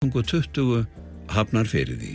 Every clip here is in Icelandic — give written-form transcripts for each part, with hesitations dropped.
20 Hafnarfirði.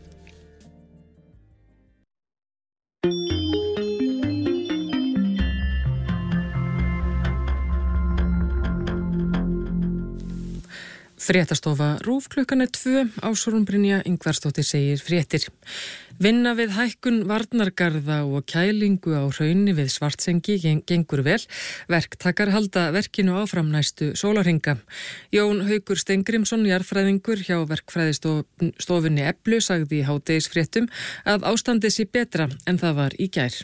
Fréttastofa RÚV klukkan 2 Ásrún Brynja Ingvarsdóttir segir fréttir. Vinna við hækkun varnargarða og kælingu á hrauni við Svartsengi gengur vel. Verktakar halda verkinu áfram næstu sólarhringa. Jón Haukur Steingrímsson, jarðfræðingur hjá verkfræðistofunni Eflu, sagði í hádegisfréttum að ástandið sé betra en það var í gær.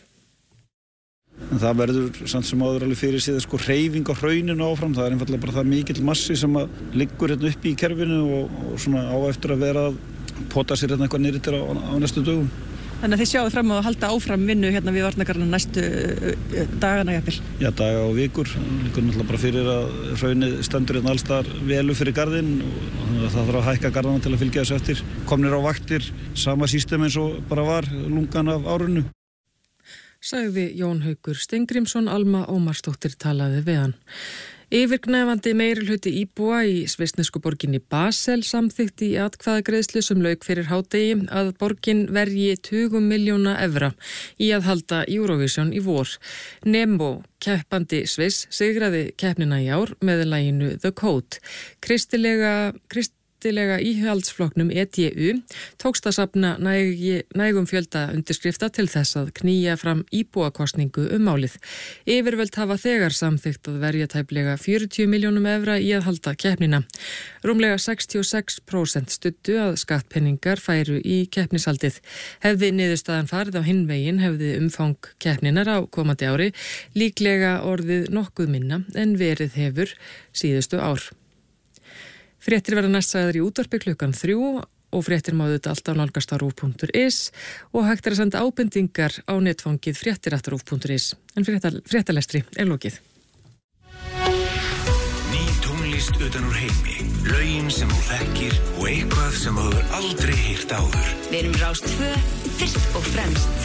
En það verður samt sem áður alveg fyrir sig hreyfing á hrauninu áfram. Það einfaldlega bara það mikill massi sem liggur hérna uppi í kerfinu og svona á eftir að vera að pota sér hérna eitthvað niður á næstu dögum. Þannig að þið sjáu fram á að halda áfram vinnu hérna við varnargarðana næstu dagana jafnvel? Já, daga og vikur. Liggur náttúrulega bara fyrir að hraunið stendur hérna alls staðar velu fyrir garðinn og það þarf að hækka garðana til að fylgja þessu eftir. Komnir á vaktir, sama system eins og bara var lungan af árinu. Sagði Jón Haukur Steingrímsson, Alma Ómarsdóttir talaði við hann. Yfirgnæfandi meirihluti íbúa í svissnesku borginni Basel samþykkti í atkvæðagreiðslu sem lauk fyrir hádegi að borgin verji 20 milljóna evra í að halda Eurovision í vor. Nemo, keppandi Sviss, sigraði keppnina í ár með laginu The Code. Kristilega íhaldsflokknum EDU tókst að safna nægum fjölda undirskrifta til þess að knýja fram íbúakosningu málið. Yfirvöld hafa þegar samþykkt að verja tæplega 40 milljónum evra í að halda keppnina. Rúmlega 66% studdu að skattpenningar færu í keppnishaldið. Hefði niðurstaðan farið á hinn veginn hefði umfang keppninar á komandi ári líklega orðið nokkuð minna en verið hefur síðustu ár. Fréttir verða næst sagðar í útvarpi klukkan 3 og fréttir má auðvitað alltaf nálgast á rúv.is og hægt að senda ábendingar á netfangið fréttir@rúv.is. En fréttalestri lokið. Ný tónlist utan úr heimi, lögin sem þú þekkir og eitthvað sem þú hefur aldrei heyrt áður. Við erum Rás 2, fyrst og fremst.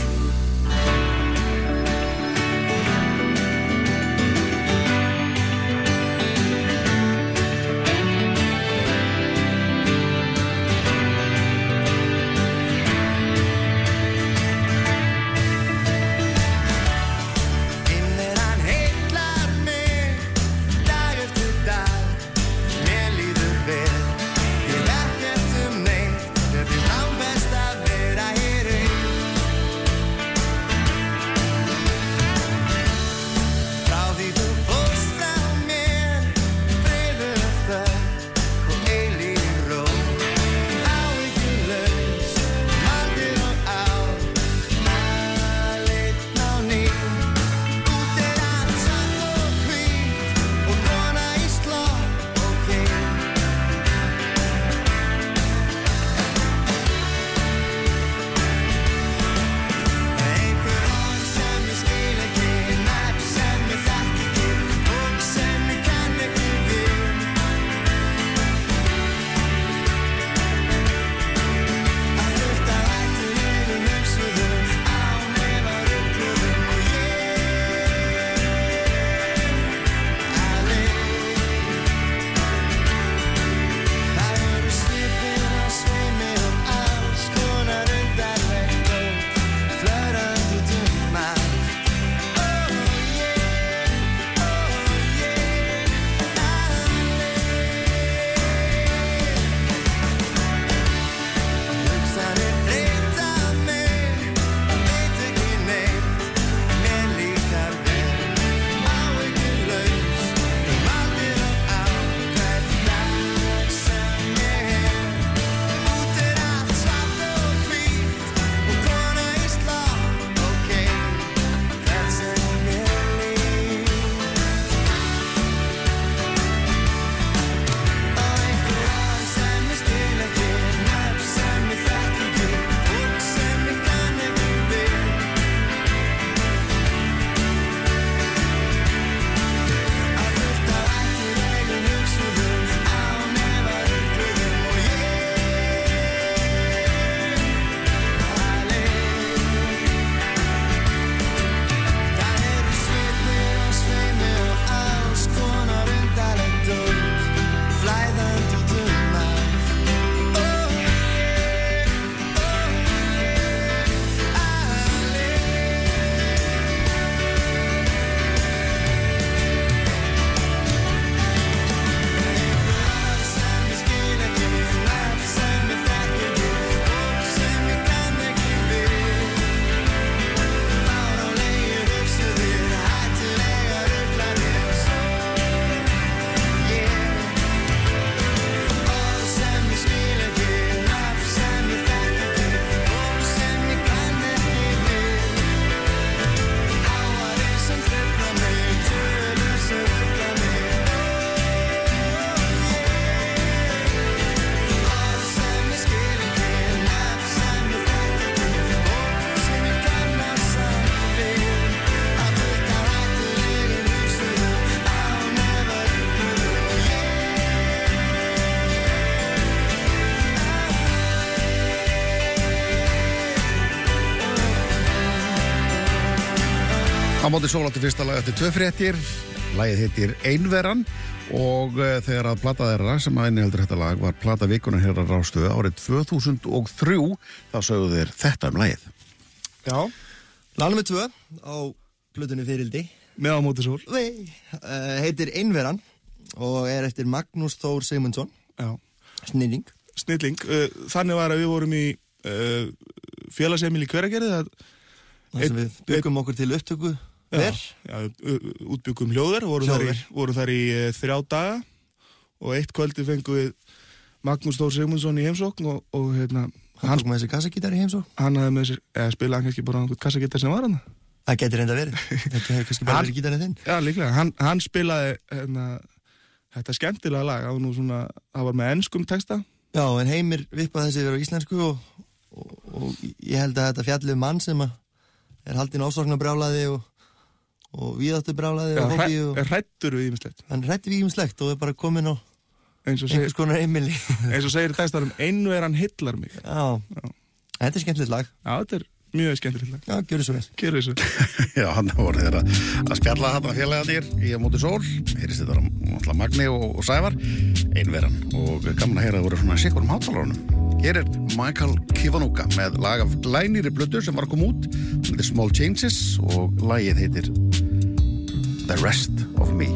Á móti sól átti fyrsta lag eftir 2 fréttir. Lagið heitir Einveran og þegar að plata þeirra sem að inniheldur þetta lag var plata vikunar hér á Rástvö árið 2003 þá sögðu þeir þetta lagið. Já, lag nummer 2 á plötunni Fiðrildi með á móti sól heitir Einveran og eftir Magnús Þór Sigmundsson. Já. Snilling. Þannig var að við vorum í félagsheimili í Hveragerði þar sem við byggum okkur til upptöku útbyggum hljóðver voru þar í 3 daga og eitt kvöldi fengum við Magnús Þór Sigmundsson í heimsókn og hann tók með þessi kassagítar í heimsókn. Hann hafði með sér spilaði hann kannski bara einhvern kassagítar sem var hann. Það getur reynda verið. Þetta hefur kannski bara verið gítarinn þinn. Já, líklega. Hann spilaði þetta skemmtilega lag. Það var með enskum texta. Já, en Heimir vippaði þessi verið á íslensku og ég held að þetta fjalli mann sem er haldinn ásóknarbrjálæði og víðáttubrjálæði og hobby. Er hrættur við ýmislegt. Hann hrættur við ýmislegt og er bara kominn á einhvers konar heimili. Eins og segir í textarum, Einveran hillar mig. Já. Þetta er skemmtilegt lag. Já, þetta er mjög skemmtilegt lag. Já, gjörðu svo vel. Gjörðu svo vel. Já, hann voru þeirra að spjalla þarna félagarnir í á móti sól. Heyrist þetta náttúrulega Magni og Sævar. Einveran og gaman að heyra það voru svona sikkurum hátalarunum. Hér er Michael Kiwanuka með lag af glænýri plötu sem var að koma út. Þetta er Small Changes og lagið heitir The Rest of Me.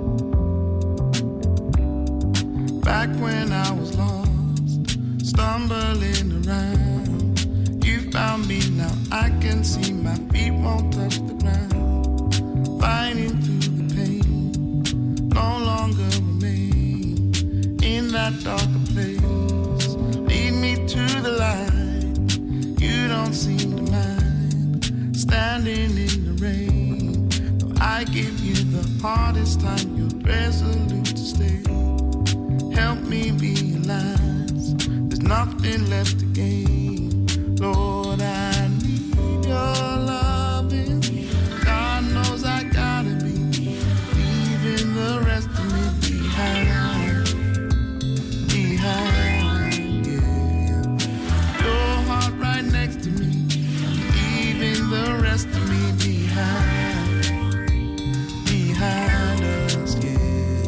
Back when I was lost, stumbling around, you found me, now I can see my feet won't touch the ground. Fighting through the pain, no longer remain in that darker place. Lead me to the light, you don't seem to mind, standing in the rain. Though I give you the hardest time, you're resolute to stay. Help me realize there's nothing left to gain. Lord, I need your loving. God knows I gotta be leaving the rest of me behind, yeah. Your heart right next to me, leaving the rest of me behind us, yeah.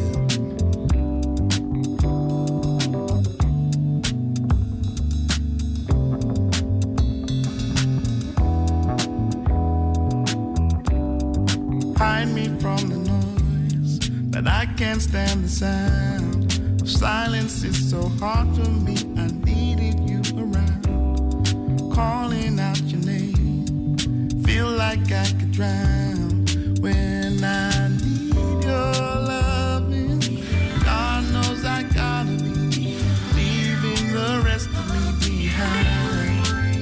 Hide me from the noise, but I can't stand the sound of silence. It's so hard for me, I needed you around, calling out your name, feel like I could drown when I need your loving. God knows I gotta be leaving the rest of me behind,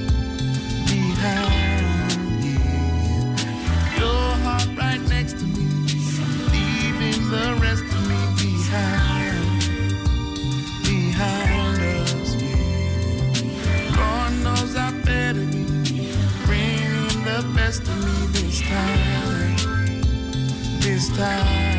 your heart right next to me, leaving the rest of me behind us, yeah. Lord knows I better be bringing the best of me this time, yeah.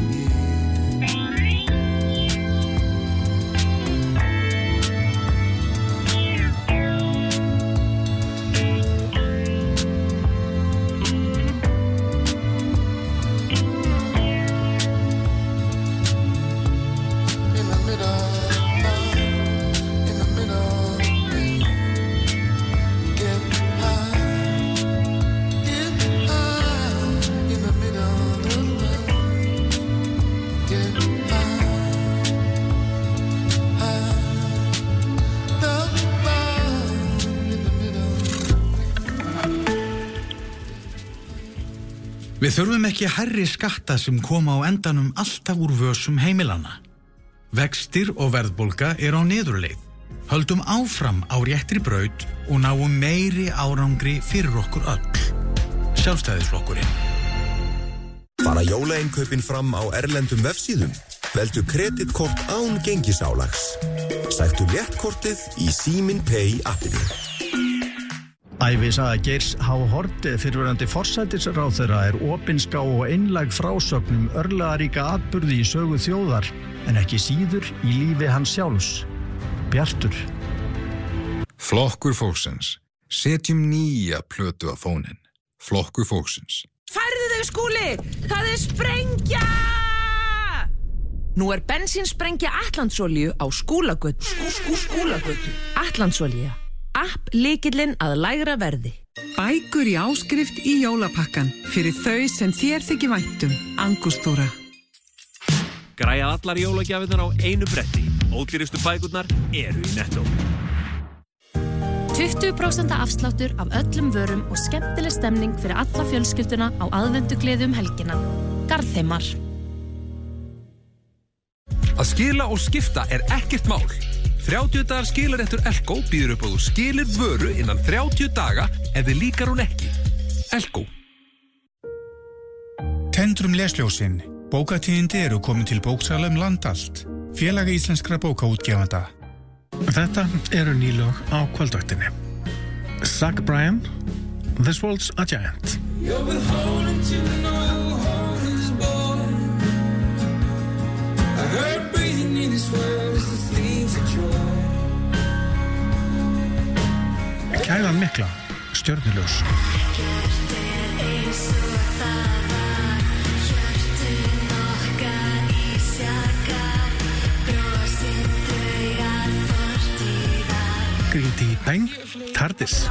Við þurfum ekki hærri skatta sem koma á endanum alltaf úr vösum heimilanna. Vextir og verðbólga er á niðurleið. Höldum áfram á réttri braut og náum meiri árangri fyrir okkur öll. Sjálfstæðisflokkurinn. Fara jólainkaupin fram á erlendum vefsíðum? Veldu kreditkort án gengisálags. Sæktu léttkortið í Síminn Pay appinu. Ævisaga Geirs H. Haarde fyrrverandi forsætisráðherra er opinská og einlæg frásögn örlagaríka atburði í sögu þjóðar, en ekki síður í lífi hans sjálfs. Bjartur. Flokkur fólksins. Setjum nýja plötu á fóninn. Flokkur fólksins. Færðu þig Heyrðu Skúli, það sprengja! Nú bensínsprengja Atlantsolíu á Skúlagötu. Skúlagötu. Atlantsolía. App lykillinn að lægra verði. Bækur í áskrift í jólapakkan fyrir þau sem þér þykir vænt Angústúra. Græja allar jólagjafirnar á einu bretti. Ódýrustu bækurnar eru í Netto. 20% afsláttur af öllum vörum og skemmtileg stemning fyrir alla fjölskylduna á aðvendugleði helgina. Garðheimar. Að skila og skipta ekkert mál. 30 dagar skilaréttur Elko býður upp á þú skilir vöru innan 30 daga ef þið líkar hún ekki. Elko. Tendrum lesljósin. Bókatíðindi eru komin til bóksala land allt. Félag íslenskra bókaútgefanda. Þetta eru nýlög á kvöldvaktinni. Zach Bryan, This World's a Giant. You've been holding to no holding this boy. I heard breathing in this world is the theme for joy. Kælan mikla, stjörnuljós. Gríti Beng, Tardis.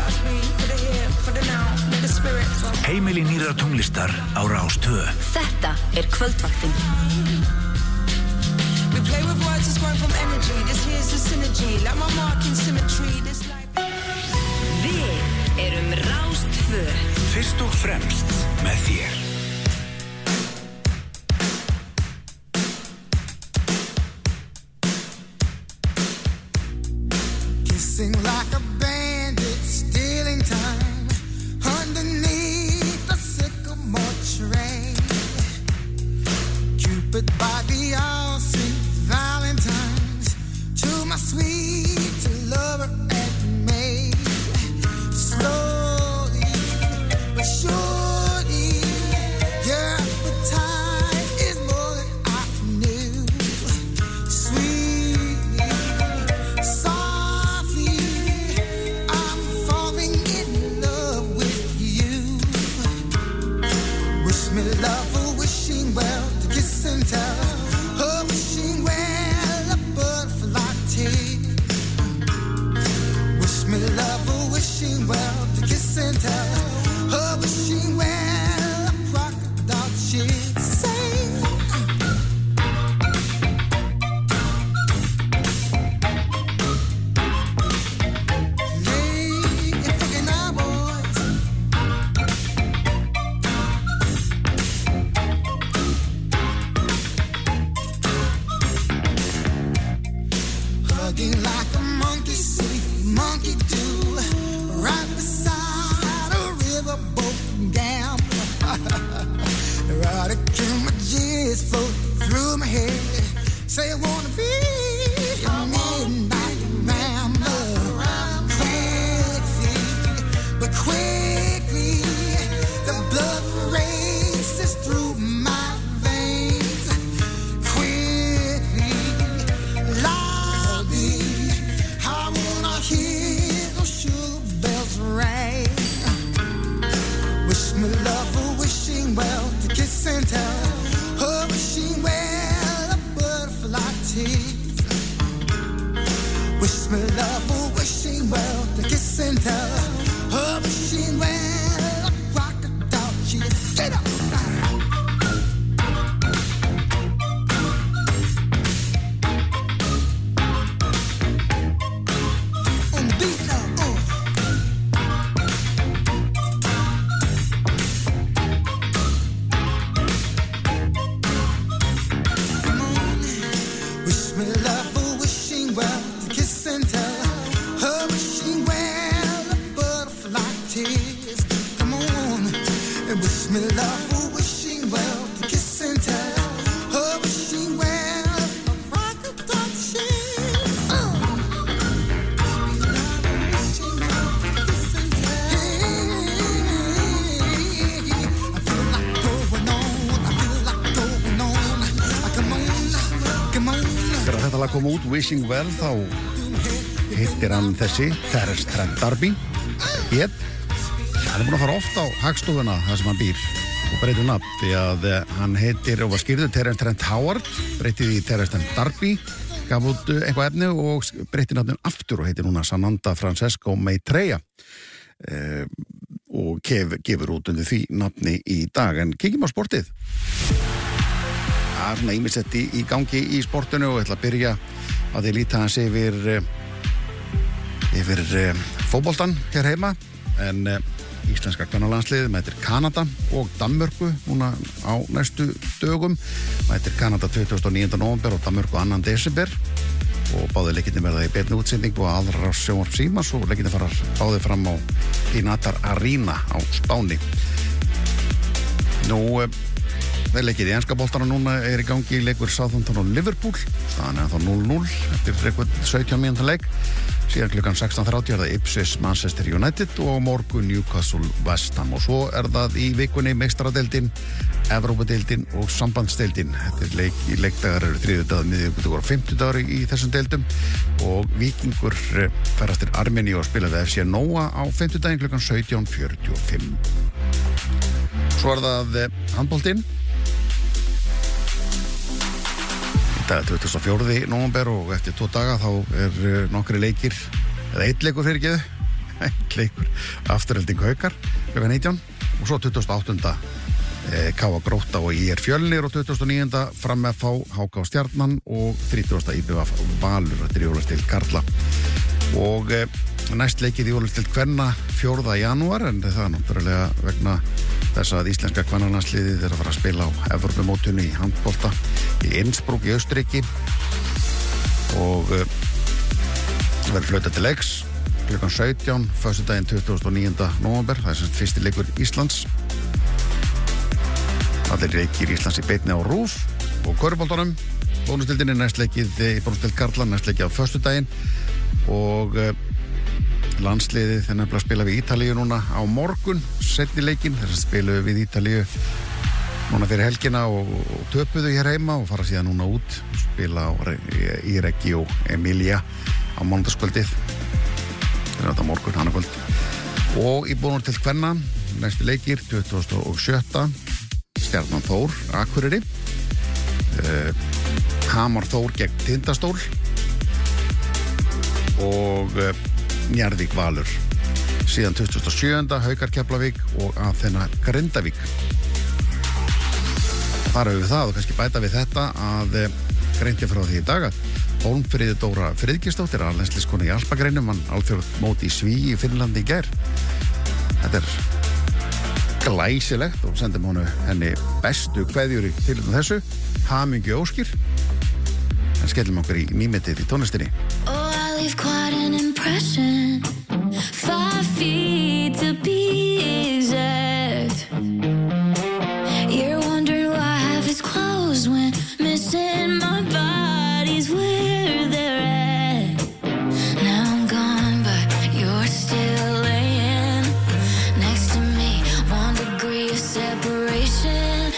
Heimili nýrrar tónlistar á Rás 2. Þetta kvöldvaktin. We play with words that's grown from energy. This here's the synergy. Like my mark in symmetry. This life. Við erum Rás 2. Fyrst og fremst með þér. Kissing like a bandit, stealing time underneath the sycamore tree. Cupid by the all St. Valentine's to my sweet lover and me. Slowly but surely, your appetite is more than I knew. Sweetly, softly, I'm falling in love with you. Wish me love, a wishing well, to kiss and tell. A wishing well, a butterfly tea. Wish me love, a wishing well, to kiss and tell. A wishing well, a crocodile cheer. Say, lay and thinking our boys. Hugging like a monkey see, monkey do, right beside a riverboat gambler. Erotic images float through my head. Say I wanna be a midnight rambler. Quickly, but quickly, the blood races through my veins. Quickly, loudly, I wanna hear those sugar bells ring. Wish me love, a wishing well, to kiss and tell. A wishing well, a butterfly tease. Wish me love, a wishing well, to kiss and tell. A wishing well, a crocodile cheese. Get up! On the beat now, Wish me love, a wishing well, to kiss and tell. A wishing well, a butterfly tears. Come on, and wish me love, a wishing well, to kiss and tell. A wishing well, a crocodile cheese. I feel like going on, I feel like going on. Come on, come on. Þegar þetta lag kom út, Wishing Well, þá hittir hann þessi Terence Trent D'Arby. Hann búinn að fara oft á Hagstofuna þar sem hann býr breytir nafn því að hann heitir og var skýrður Terence Trent Howard, breytið í Terence Trent D'Arby, gaf út eitthvað efni og breytir nafnin aftur og heitir núna Sananda Francesco Maitreya og gefur út undir því nafni í dag. En kíkjum á sportið. Það er svona ýmislegt í gangi í sportinu og ég ætla að byrja að ég líta hans yfir fótboltan hér heima, en íslenska kvennalandsliðið mætir Kanada og Danmörku núna á næstu dögum. Mætir Kanada 29. nóvember og Danmörku 2. desember og báðir leikirnir verða í beinni útsendingu og aðrar á sjónvarp Símans og leikirnir fara báðir fram á Inatar Arena á Spáni. Þeir leikir í enska boltana núna í gangi leikur Southampton og Liverpool, staðan þá 0-0 eftir 17 mínúta leik. Síðan klukkan 16:30 það Ipswich Manchester United og morgun Newcastle West Ham og svo það í vikunni meistaradeildin, Evrópudeildin og sambandsdeildin. Þetta leikdagar eru þriðjudagur, miðvikudagur og fimmtudagur í þessum deildum og Víkingur ferðast til Armeníu og spila við FC Nóa á fimmtudaginn klukkan 17:45. Svo það handboltinn. Það er 24. nóvember og eftir 2 daga þá nokkri leikir, eða 1 leikur fyrirgeðu, 1 leikur Afturelding Haukar klukkan 19 og svo 28. K.A. Grótta og IR Fjölnir og 29. Fram FH HK Stjarnan og 30. IBF Valur, þetta jólastil karla. Og næst leikið í jólastil kvenna 4. janúar, en það er náttúrulega vegna þess að íslenska kvennalandsliðið að fara að spila á Evrópumótinu í handbolta í Innsbruck í Austurríki og verður flautað til leiks klukkan 17, föstudaginn 29. nóvember, það er sem fyrsti leikur Íslands. Allir leikir Íslands í beinni á RÚV og körfuboltanum. Bónusdeildinni næstleikið í bónusdeild karla, næstleikið á föstudaginn og landsliðið þeir nefnilega spila við Ítalíu núna á morgun, seinni leikinn, þess að spilu við Ítalíu núna fyrir helgina og töpuðu hér heima og fara síðan núna út og spila í Reggio Emilia á mánudagskvöldið. Það er þetta morgun, annarkvöld. Og í bónur til kvenna, næstu leikir, 27. Stjarnan Þór, Akureyri, Hamar Þór gegn Tindastól og Njarðvík Valur. Síðan 27. Haukar Keflavík og Aþena Grindavík. Þar hefur við það og kannski bæta við þetta að greindi frá því í dag að Hólmfríður Dóra Friðgeirsdóttir, alensliskona í alpagreinum, vann alþjóðamót í Svíi í Finnlandi í gær. Þetta er glæsilegt og sendum henni bestu kveðjur í tilefni þessu. Hamingju óskir. En skellum okkur í nýmetið í tónlistinni. Leave quite an impression 5 feet to be exact. You're wondering why I have his clothes when missing my body's where they're at. Now I'm gone but you're still laying next to me, 1 degree of separation.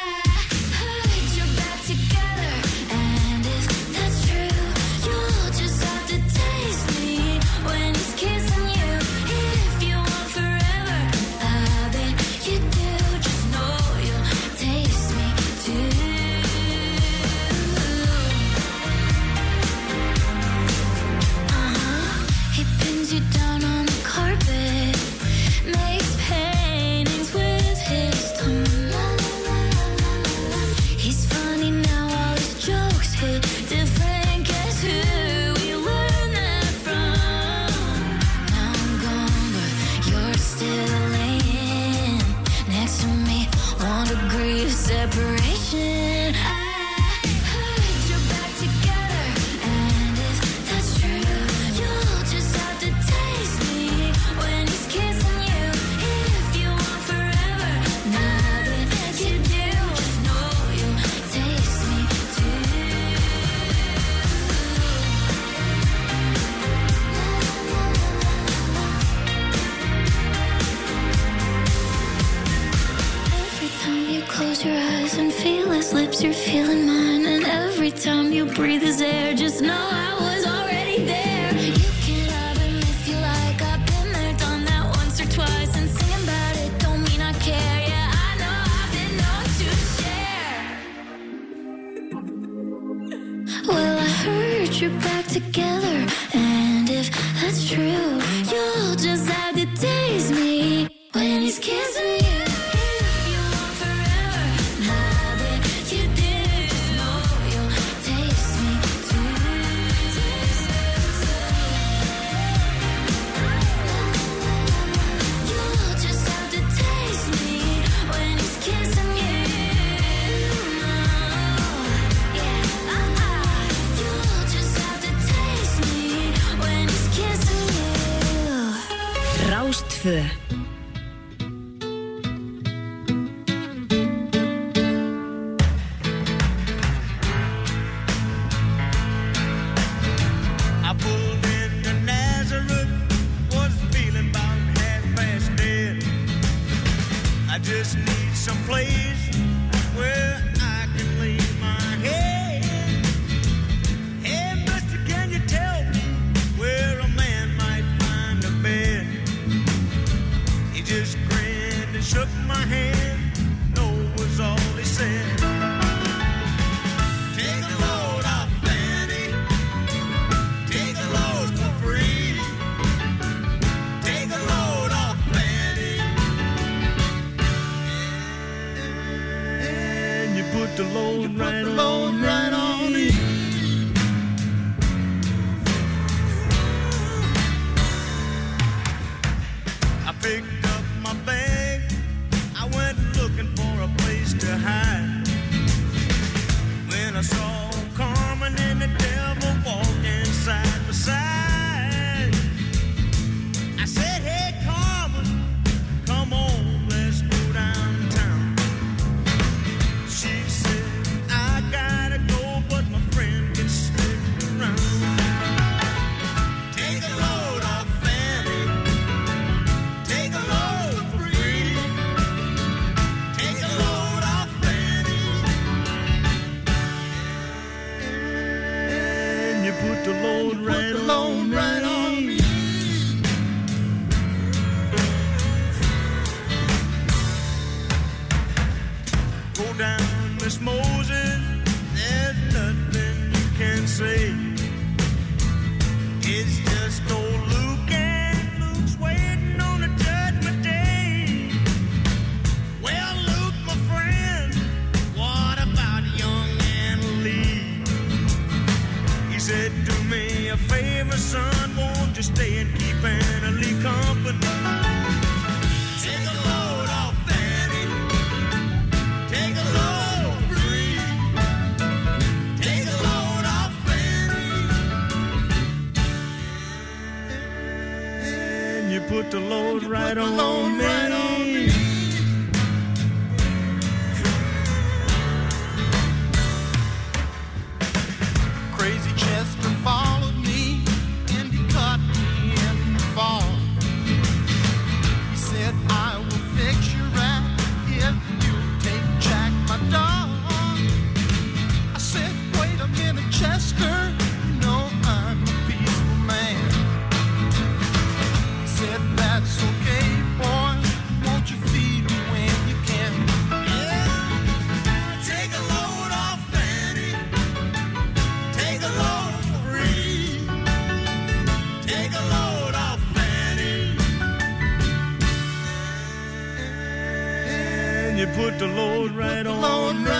Separation. Close your eyes and feel his lips, you're feeling mine. And every time you breathe his air, just know I was already there. You can love him if you like, I've been there, done that once or twice. And singing about it don't mean I care, yeah, I know I've true. You'll just have to taste me when he's kissing you. If you want forever, I bet you do. You'll taste me too. You'll just have to taste me when he's kissing you. You'll just have to taste me when he's kissing you. Rástfö. I pulled into Nazareth, was feeling about half-past dead. I just need some place where I can lay my head. Hey, mister, can you tell me where a man might find a bed? He just grinned and shook my hand. No was all he said. Take a load off Fanny. Take a load for free. Take a load off Fanny. And you put the load right on me. I picked up my bag. I went looking for a place to hide. When I saw Carmen and the devil walking side by side, I said, hey, Carmen, come on, let's go downtown. She said, I gotta go, but my friend can stick around. Take a load off Fanny. Take a load for free. Take a load off Fanny. And you put the load right on me. Go down, Miss Moses. There's nothing you can say. It's just old Luke, and Luke's waiting on the judgment day. Well, Luke, my friend, what about young Anna Lee? He said, do me a favor, son, won't you stay and keep Anna Lee company? Take a load off Fanny. Take a load free. Take a load off Fanny. And you put the load right on me. Crazy Chester followed me and he caught me in the fall. He said, I will fix you right if you take Jack, my dog. I said, wait a minute, Chester, you know I'm a peaceful man. He said, that's okay, boy, won't you feed me when you can? Yeah, take a load off Fanny. Take a load free. Take a load off Fanny. And you put the load right on me.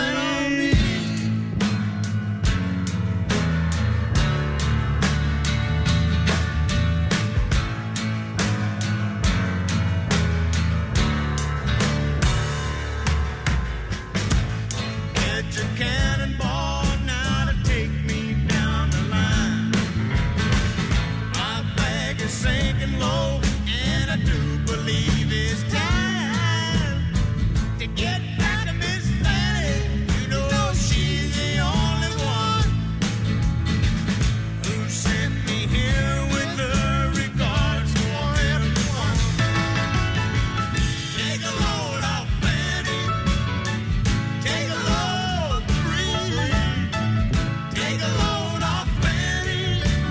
Get your cannonball now to take me down the line. My bag is sinking low, and I do believe it's time to get back to Miss Fanny. You know she's the only one who sent me here with her regards for everyone. Take a load off Fanny. Take a load free. Take a load off Fanny.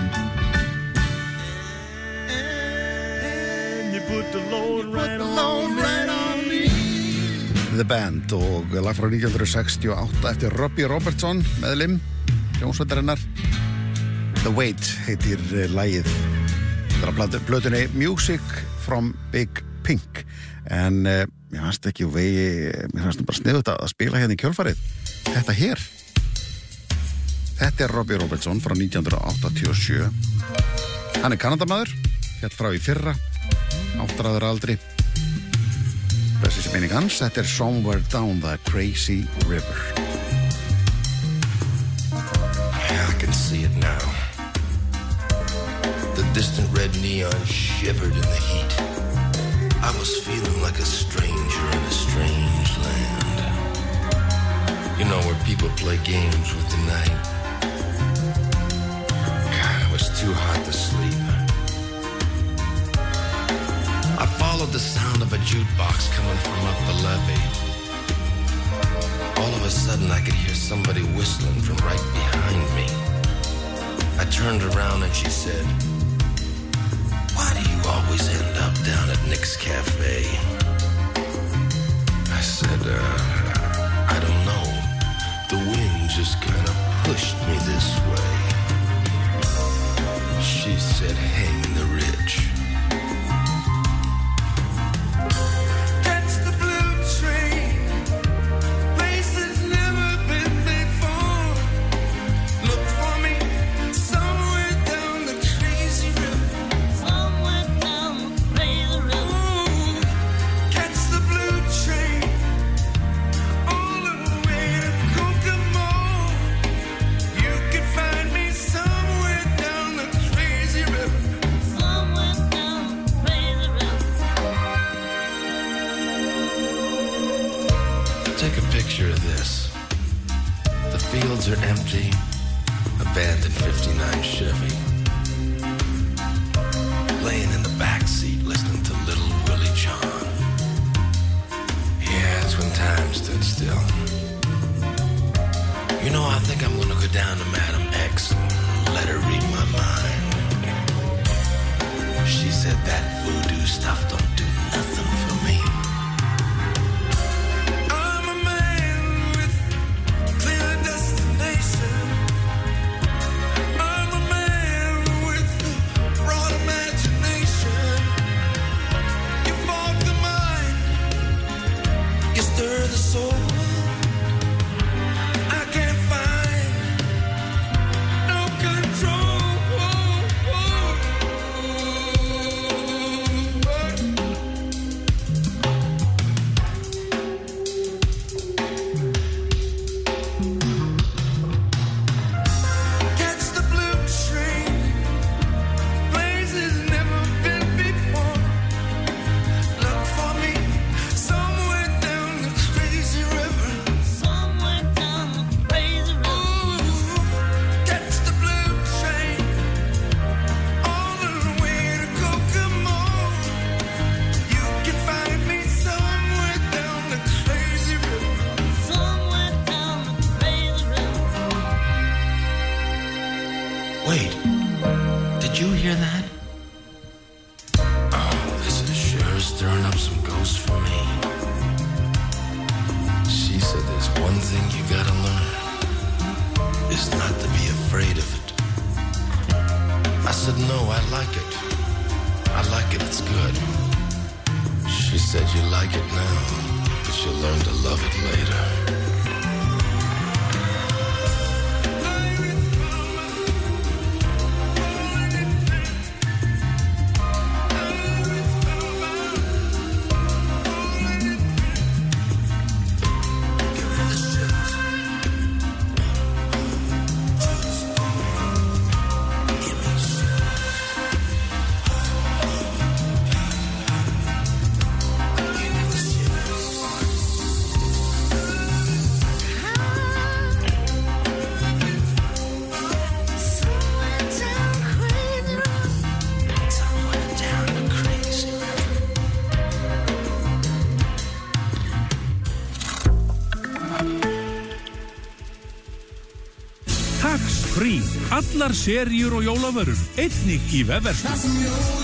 And you put the load right on me. The Band og lag frá 1968 eftir Robbie Robertson meðlim hljómsveitarinnar. The Wait heitir lagið. Þetta er plötunni Music from Big Pink. En mér fannst ekki úr vegi, mér fannst bara sniðugt að spila hérna í kjölfarið. Þetta hér. Þetta er Robbie Robertson frá 1987. Hann er Kanadamaður, hélt frá í fyrra, 8 ára aldri. Þessi sem minning hans, þetta er Somewhere Down the Crazy River. I can see it now. The distant red neon shivered in the heat. I was feeling like a stranger in a strange land. You know, where people play games with the night. God, it was too hot to sleep. I followed the sound of a jukebox coming from up the levee. All of a sudden, I could hear somebody whistling from right behind me. I turned around and she said, "Why do you always end up down at Nick's Cafe?" I said, I don't know. The wind just kind of pushed me this way. She said, "Hang the rich." Are empty, abandoned 59 Chevy. Laying in the back seat listening to Little Willie John. Yeah, that's when time stood still. You know, I think I'm gonna go down to Madam X and let her read my mind. She said that voodoo stuff don't do nothing for me. Frí, allar seríur og jólavörur, einnig í vefverslun.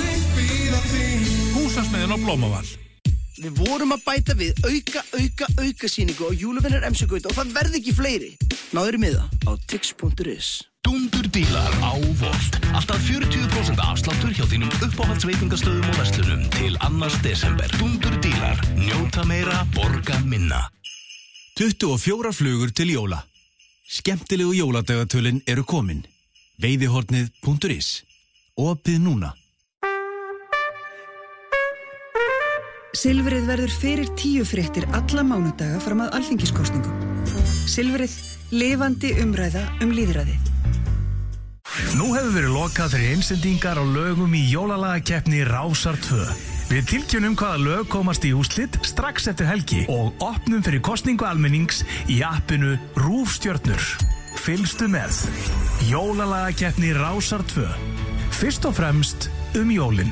Húsasmiðjan á Blómavall. Við vorum að bæta við auka sýningu á Júluvinnar MC-gauta og það verði ekki fleiri. Náður í miða á tix.is. Dúndurdílar á Volt. Alltaf 40% afsláttur hjá þínum uppáhaldsveitingastöðum og verslunum til 2. desember. Dundurdílar, njóta meira, borga minna. 24 flugur til jóla. Skemmtilegu jóladaugatölin eru komin. Veiðihornið.is. Opið núna. Silfrið verður fyrir 10 fréttir alla mánudaga fram að alþingiskosningum. Silfrið, lifandi umræða lýðræðið. Nú hefur verið lokað fyrir einsendingar á lögum í jólalagakeppni Rásar 2. Við tilkynum hvaða lög komast í úrslit strax eftir helgi og opnum fyrir kosningu almennings í appinu RÚV Stjörnur. Fylgstu með. Jólalagakeppni Rásar 2. Fyrst og fremst jólin.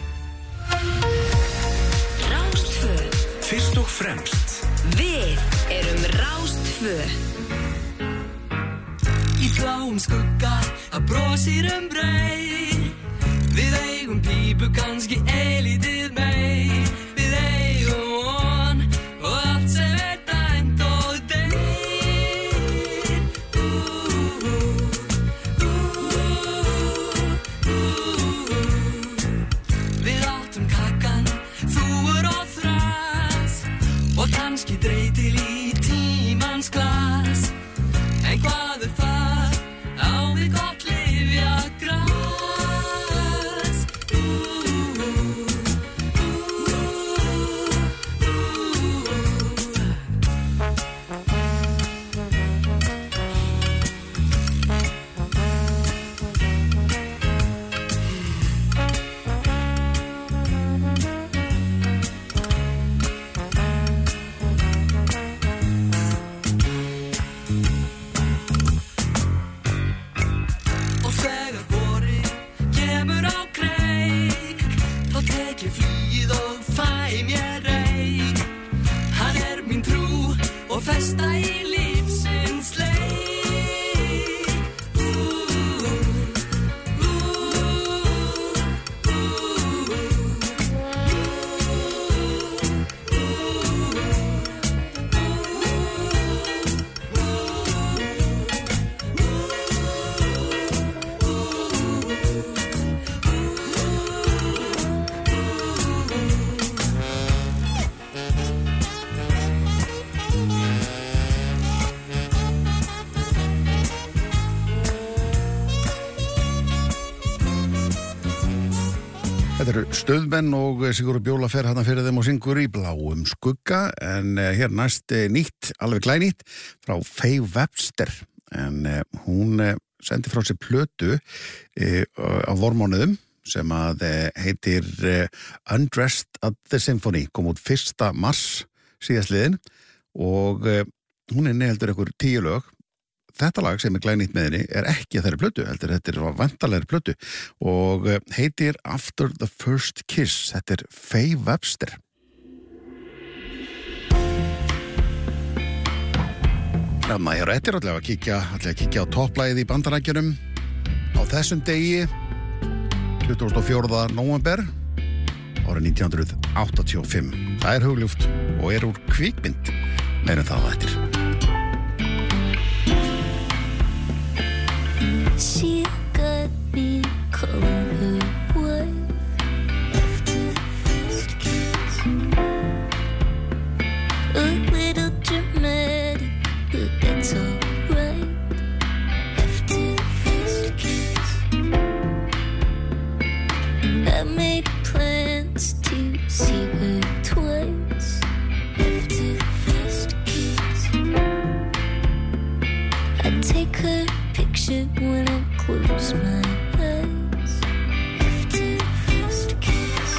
Rás 2. Fyrst og fremst. Við erum Rás 2. Í bláum skugga að brosir breið. Við eigum pípu kannski eilítið meir. Við eigum von og allt sem dæmt og deyr. Við áttum kakan, þú og þras. Og kannski dreytil í tímans glas. En hvað það? Á við gott lyfja gras. Festa í lífsins leik. Þetta eru Stöðmenn og Sigurður Bjóla fer hana fyrir þeim og syngur í bláum skugga en hér næst nýtt, alveg glænýtt frá Faye Webster en hún sendi frá sér plötu á vormánuðum sem að heitir Undressed at the Symphony, kom út 1. mars síðastliðin og hún inniheldur einhver 10 lög. Þetta lag sem glænýtt með henni ekki að þeirri plötu, heldur þetta vantarlegri plötu og heitir After the First Kiss. Þetta Faye Webster. Þannig að ég er að kíkja á topplægið í Bandarækjunum á þessum degi 24. nóvember árið 1985. Það hugljúft og úr kvikmynd meira en það á eftir. She got me calling her wife after the first kiss. A little dramatic, but that's alright. After the first kiss, I made plans to see her twice. After the first kiss, I take her picture when I close my eyes after the first kiss.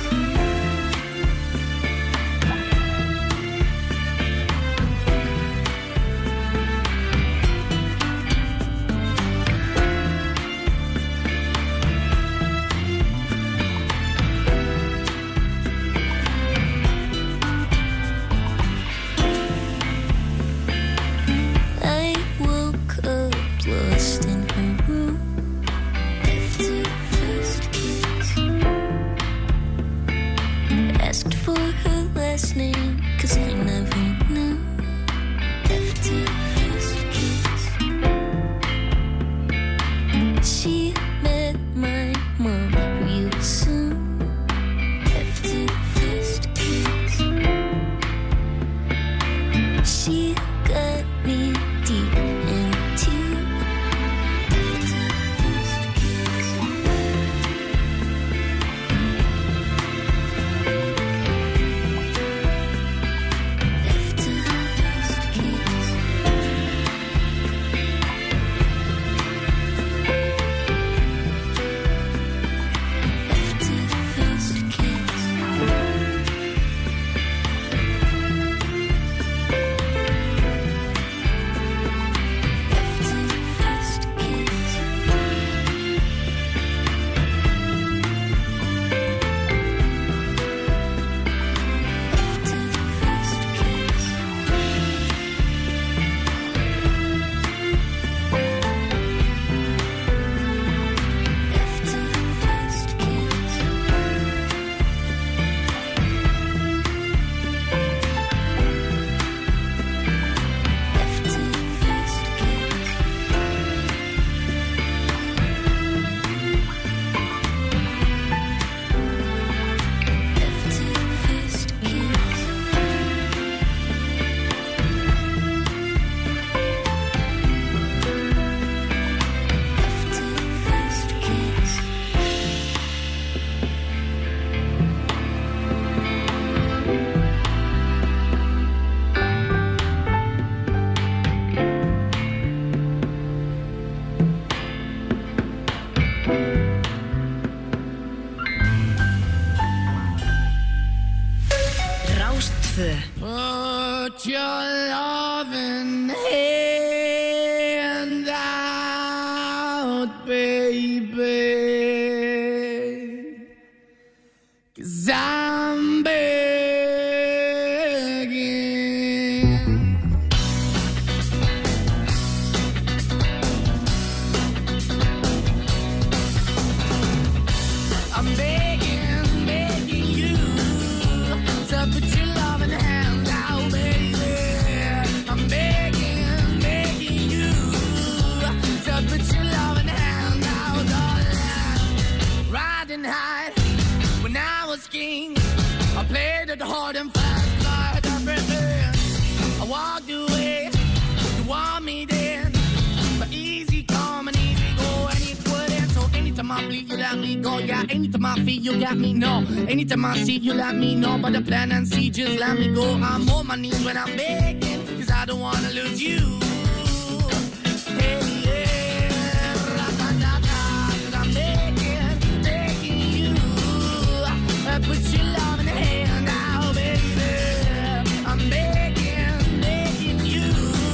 I woke up lost in her room after the first kiss. Asked for her last name, 'cause I never knew after the first kiss. She met my mom real soon 2. Put your loving hand out, baby, 'cause I'm begging. I'm begging, begging you to put your loving hand out, baby. I'm begging, begging you to put your loving hand out, darling. Riding high when I was king, I played it hard and fast, tried everything. I walked away, you want me then, but easy come and easy go, and it wouldn't. So anytime I bleed, you let me go. Yeah, anytime I feel, you got me, no. Anytime I see, you let me know. But the plan and see, just let me go. I'm on my knees when I'm begging, 'cause I don't wanna lose you. Hey, yeah, ra-da-da-da, 'cause I'm begging, begging you. Put your love in the hand now, baby. I'm begging, begging you.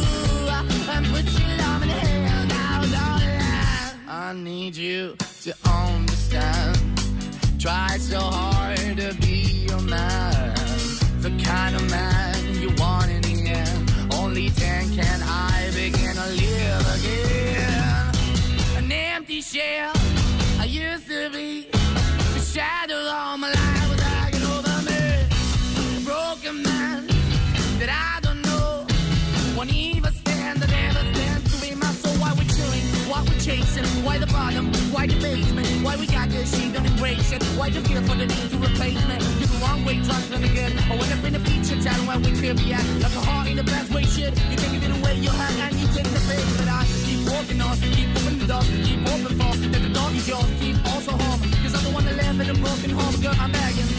Put your love in the hand now, darling. I need you to understand. Try so hard to be your man, the kind of man you want in the end. Only then can I begin to live again. An empty shell I used to be, the shadow all my life was hanging over me. A broken man that I don't know, won't even stand, that never stands to be my soul. Why we chilling, why we chasing, why the bottom, why the basement, why we got this, she don't embrace it, why the feel for the need to replace me. You're the wrong way, trying to again. I went up in the feature town where we could be at, like a heart in the best way, shit. You can give it away, you have, and you take the bait. But I keep walking on, keep opening the door, keep open for, that the dog is yours, keep also home, 'cause I'm the one that left in a broken home. Girl, I'm begging,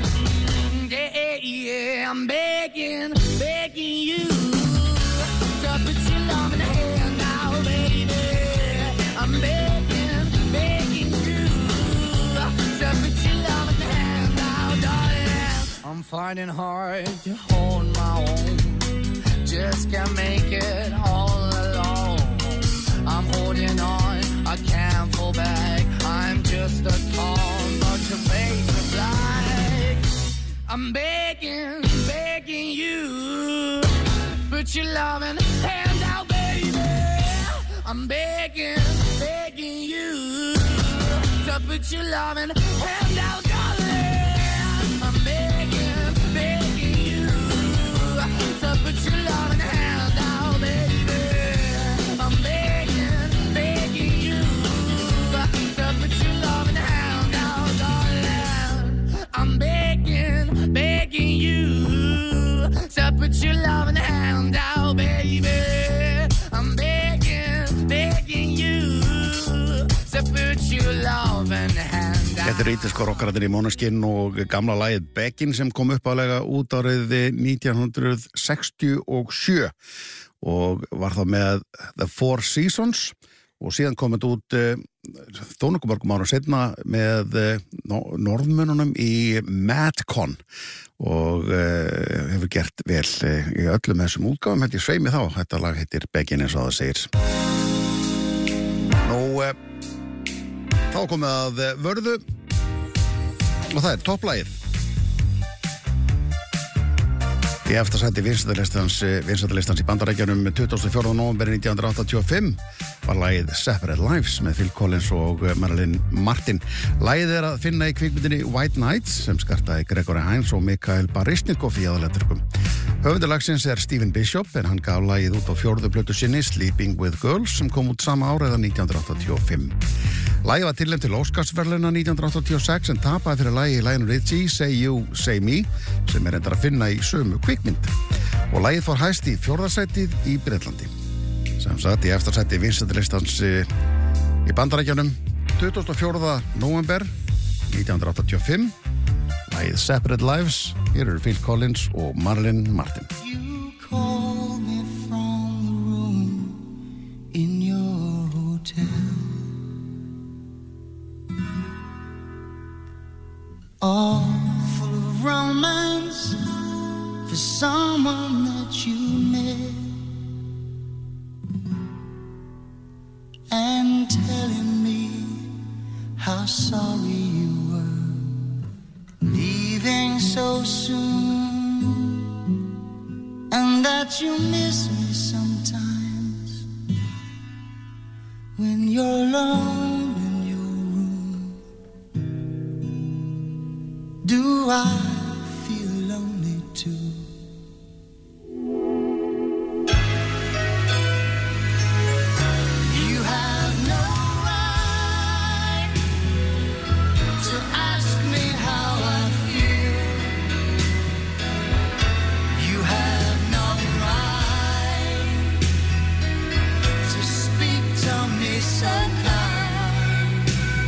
yeah, yeah, I'm begging, begging you to put your love in the hand now, baby. I'm begging, begging you to put your love in the hand now, darling. I'm finding hard to hold my own, just can't make it all alone. I'm holding on, I can't fall back. I'm just a call, but your face is black. I'm begging, begging you, put your loving hand out, baby. I'm begging, begging you to put your loving hand out, darling. I'm begging, begging you to put your loving hand out, baby. I'm begging, begging you to put your loving hand out, darling. I'm begging, begging you to put your loving hand out, baby. I'm begging, begging you to put your loving hand out. Þetta ítalska rockararnir í Måneskin og gamla lagið Beggin sem kom uppálega út árið 1967 og var þá með The Four Seasons og síðan kom þetta út þónungumörgum ára setna með norðmönnunum í Madcon og hefur gert vel í öllum þessum útgáfum. Þetta sveimi þá, þetta lag heitir Beggin eins og það segir. Nú, þá komið að vörðu og það er topplagið. Í eftir sæti vinsættalistans í Bandaríkjunum 24. nóvember 1985 var lagið Separate Lives með Phil Collins og Marilyn Martin. Lagið er að finna í kvikmyndinni White Nights sem skartaði Gregory Hines og Mikhail Baryshnikov í aðalhlutverkum. Höfundur lagsins er Stephen Bishop en hann gaf lagið út á 4. plötu sinni Sleeping with Girls sem kom út sama ár eða 1985. Lagið var tilnefnt til Óskarsverðlauna 1986 en tapaði fyrir lagið Lionel Richie Say You, Say Me sem er reyndar að finna í sömu kvikmynd og lagið fór hæst í 4. sætið í Bretlandi sem sagt í eftir sæti vinsættalistans í Bandaríkjunum 24. nóvember 1985 lagið Separate Lives. Hér eru Phil Collins og Marilyn Martin. You call me from the room in your hotel, all full of romance, for someone that you met and telling me how sorry you were leaving so soon, and that you miss me sometimes when you're alone in your room. Do I feel lonely too? You have no right to ask me how I feel. You have no right to speak to me so kind.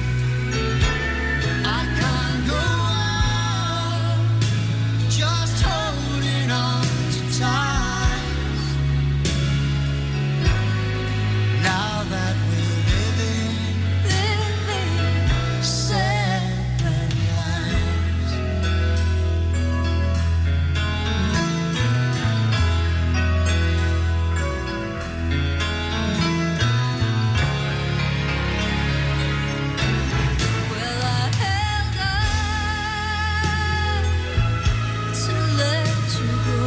I can't go on just holding on to ties. Now that we're living separate lives. Well, I held on to let you go,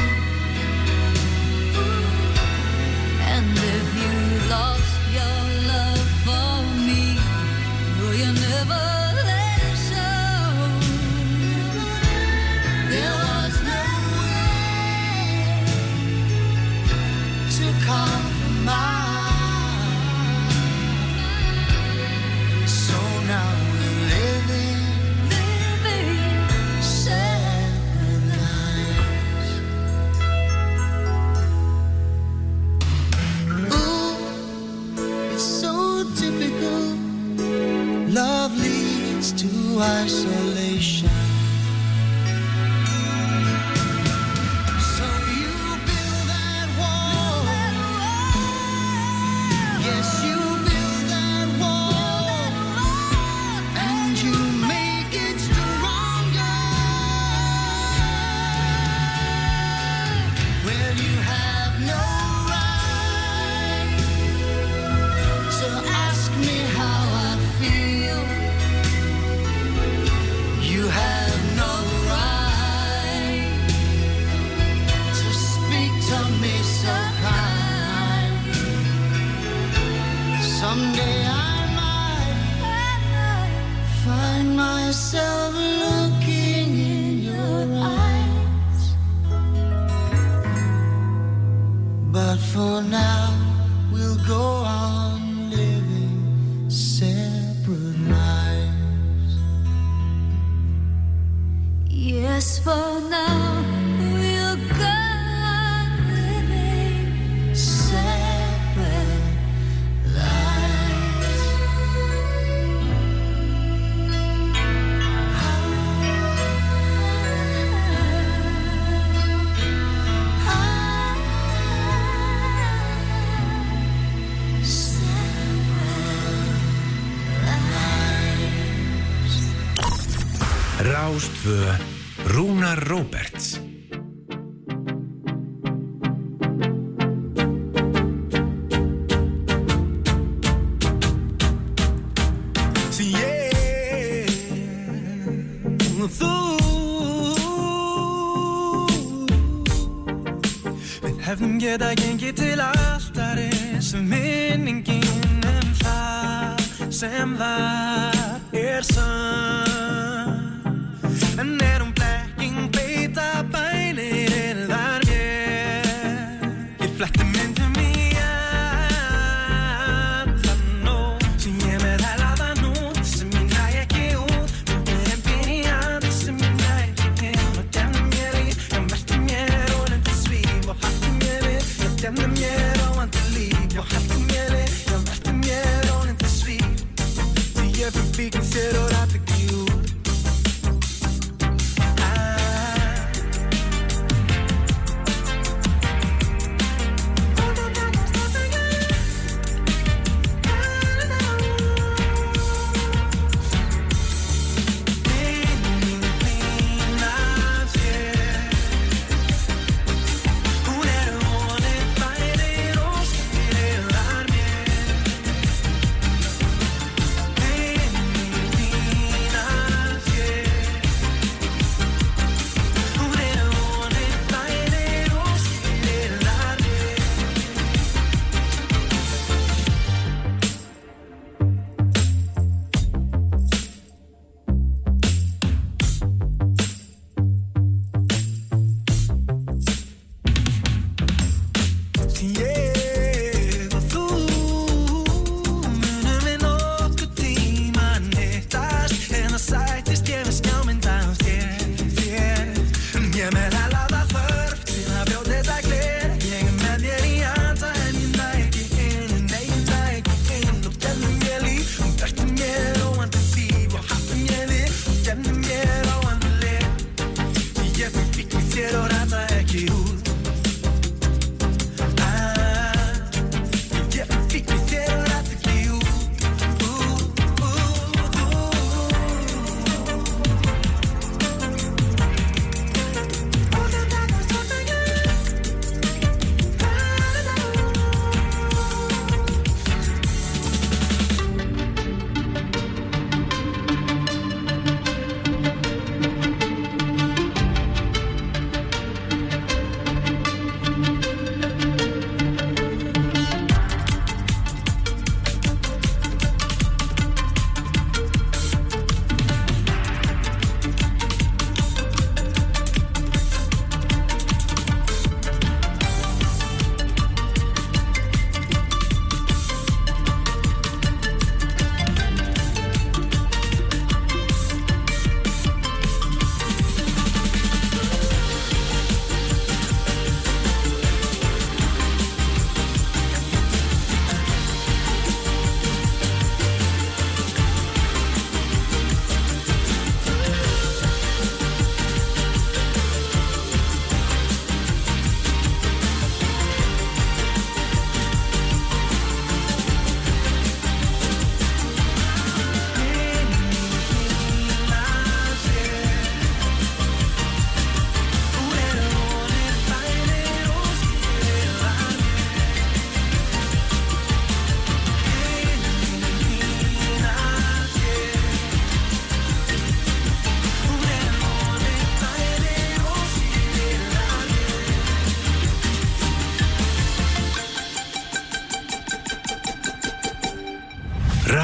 and if you lost your love for me, will you never let it show? There was no way to compromise, so now we're living separate lives. Ooh, it's so typical. Love leads to isolation. So you build that wall. Yes, you build that wall. And you make it stronger. Well, you have no right to ask me how I feel. You have no right to speak to me so kind. Someday I might find myself looking in your eyes, but for now we'll go on living separate lives. Yes, for now we'll go on living separate lives. Rástvö, Rúnar Róberts. Við hefðum getað gengið til altari sem minningin það sem var sann. En hún blekking beita bænir þar mér? Ég fletti myndum í þann nótt sem ég með helaða nút sem ég næ ekki út. Búið byrja sem ég næ ekki inn og demna mér í. Ég velti mér ólandi svíf og haldi mér við. Ég demna mér óandi líf og haldi mér við. Ég velti mér ólandi svíf. Því ég fyrir bíkinn sér og rætt ekki út.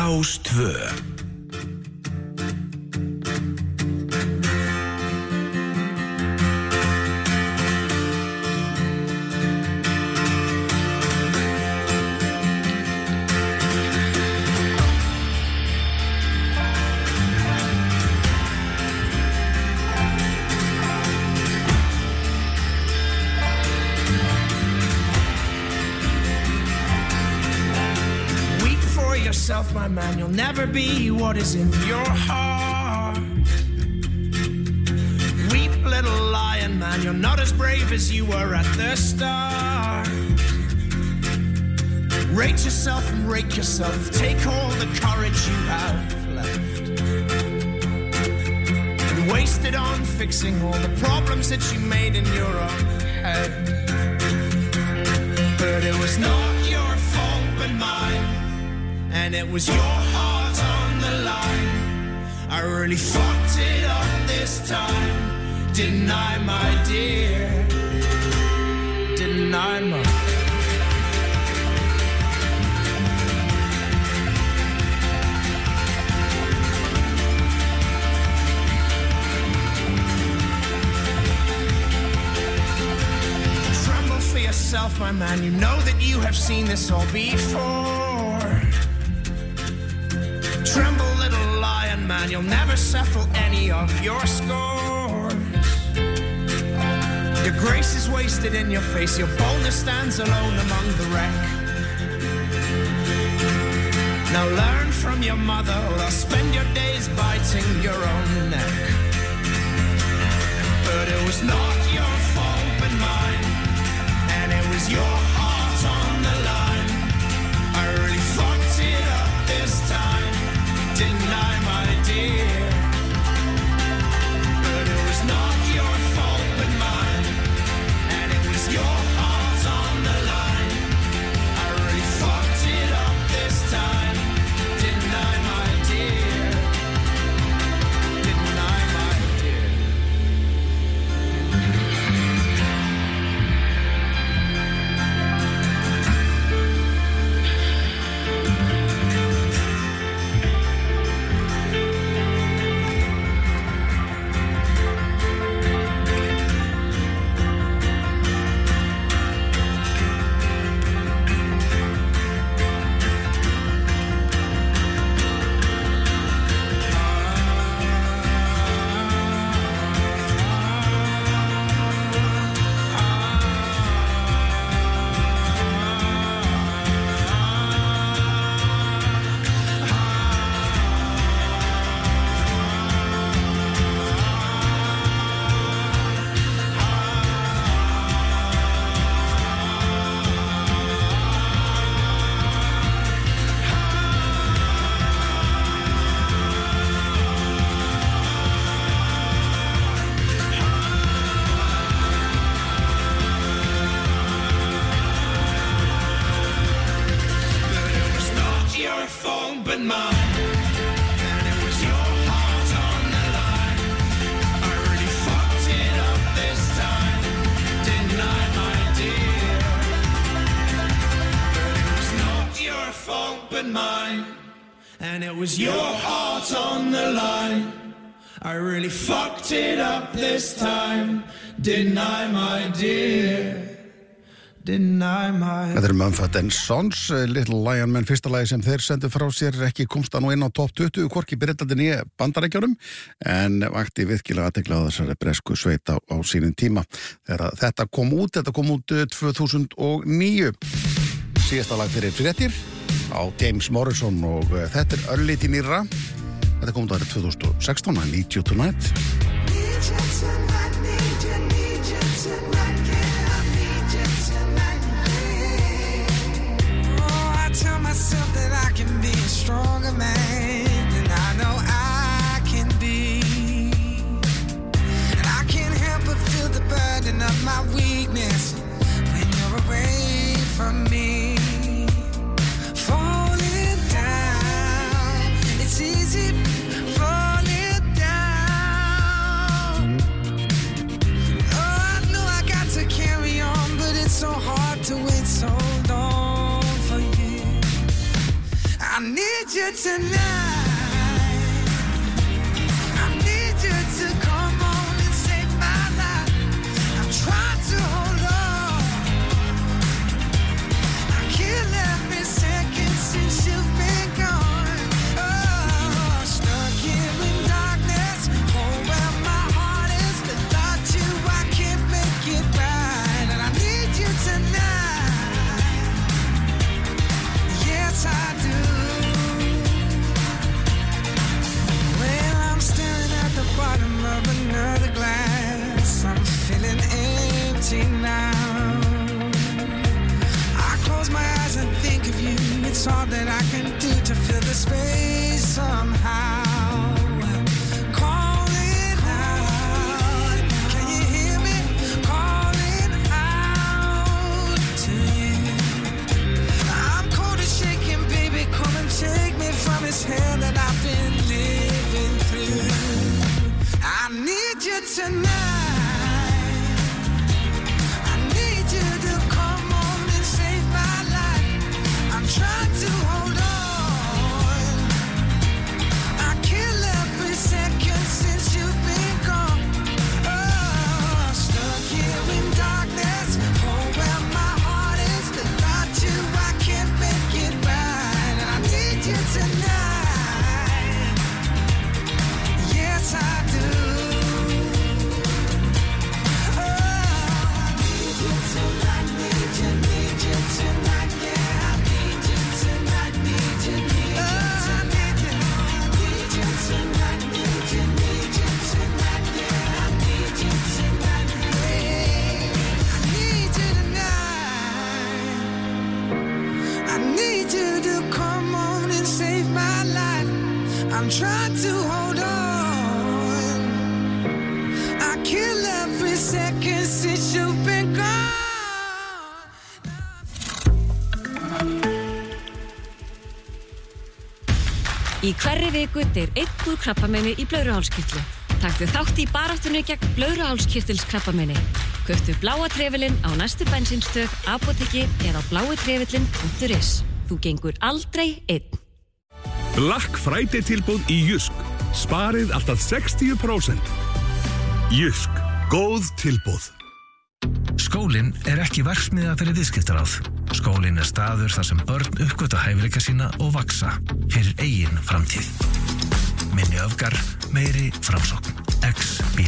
Rástvö. My man, you'll never be what is in your heart. Weep, little lion man, you're not as brave as you were at the start. Rate yourself and rake yourself, take all the courage you have left and waste it on fixing all the problems that you made in your own head. But it was not your fault but mine, and it was your heart on the line. I really fucked it up this time, didn't I, my dear? Didn't I, my... Tremble for yourself, my man, you know that you have seen this all before. Tremble, little lion man, you'll never settle any of your scores. Your grace is wasted in your face, your boldness stands alone among the wreck. Now learn from your mother, or I'll spend your days biting your own neck. But it was not your fault but mine, and it was your heart on the line. I really fucked it up this time, didn't I, my dear? But it was not your fault but mine, and it was your heart on the line. I really fucked it up this time, didn't I, my dear? Didn't I, my dear? And it was your heart on the line. I really fucked it up this time, didn't I, my dear? Didn't I, my... Þetta Mumford & Sons, Little Lion Man, fyrsta lagi sem þeir sendu frá sér, ekki komst það nú inn á top 20, hvorki Bretlandinni Bandaríkjunum, en vakti virkilega athygli á þessari bresku sveit á sínum tíma. Þegar þetta kom út 2009. Síðasta lag fyrir fréttir á James Morrison og þetta örlítið nýrra. Þetta kom út árið 2016, I Need You Tonight. Tell myself that I can be a stronger man than I know I can be, and I can't help but feel the burden of my weakness when you're away from me. Falling down, it's easy falling down. Oh, I know I got to carry on, but it's so hard to wait so long. I need you you tonight. I need you to come on and save my life. I'm trying to hold on. I kill every second since you've been gone. Oh, stuck here in darkness. Oh, where my heart is. Without you, I can't make it right. And I need you tonight. Yes, I do. Well, I'm staring at the bottom of another glass. I'm feeling empty now. I close my eyes and think of you. It's all that I can do to fill the space somehow. Calling out, can you hear me? Calling out to you. I'm cold and shaking, baby. Come and take me from this hell that I've been living through. I need you tonight. I need you to come on and save my life. I'm trying to hold on. I kill every second since you've been gone. Oh, stuck here in darkness. Oh, where my heart is. Without you, I can't make it right. And I need you tonight. Yes, I do. Oh, I need you tonight. Need you tonight. Yeah, I need you tonight. Need you tonight. Need you tonight. Need you tonight. Yeah, I need you tonight. Hey, I need you tonight. I need you to come on and save my life. I'm trying to hold on. I kill every second since you've been gone. Í hverri viku deyr einn úr krabbameini í blöðruhálskirtli. Taktu þátt í baráttunni gegn blöðruhálskirtilskrabbameini. Kauptu bláa trefilinn á næstu bensínstöð, apóteki eða á blái-trefillinn.is. Þú gengur aldrei einn. Black Friday tilboð í Jysk. Sparið alltaf 60%. Jysk. Góð tilboð. Skólinn er ekki verksmiðja fyrir viðskiptaráð. Skólinn er staður þar sem börn uppgöta hæfileika sína og vaksa fyrir eigin framtíð. Minni öfgar, meiri framsókn. XB.